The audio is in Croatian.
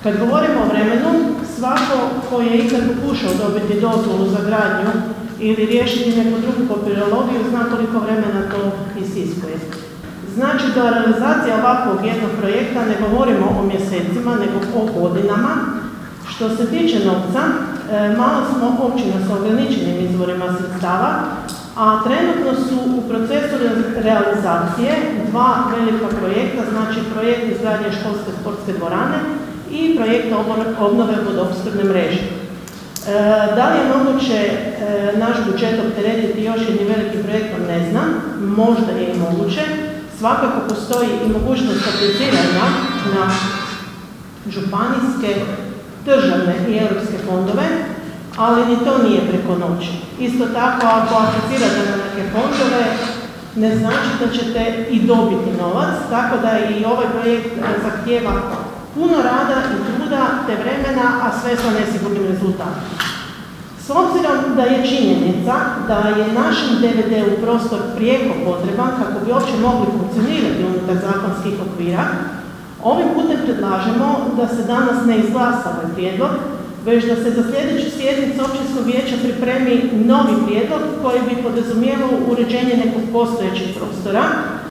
Kad govorimo o vremenu, svako koji je ikad pokušao dobiti dozvolu za gradnju ili riješiti neku drugu papirologiju zna koliko vremena to isiskuje. Znači da realizacija ovakvog jednog projekta ne govorimo o mjesecima, nego o godinama. Što se tiče novca, malo smo općina sa ograničenim izvorima sredstava, a trenutno su u procesu realizacije dva velika projekta, znači projekt izgradnje školske sportske dvorane i projekt obnove vodoopskrbne mreže. Da li je moguće naš budžet opteretiti još jednim velikim projektom, ne znam, možda je i moguće. Svakako postoji i mogućnost apliciranja na županijske, državne i europske fondove, ali ni to nije preko noći. Isto tako, ako aplicirate na neke fondove, ne znači da ćete i dobiti novac, tako da i ovaj projekt zahtijeva puno rada i truda te vremena, a sve sa nesigurnim rezultatom. S obzirom da je činjenica da je našem DVD-u prostor prijeko potreban kako bi uopće mogli funkcionirati unutar zakonskih okvira, ovim putem predlažemo da se danas ne izglasa ovaj prijedlog, već da se za sljedeću sjednicu općinskog vijeća pripremi novi prijedlog koji bi podrazumijevao uređenje nekog postojećeg prostora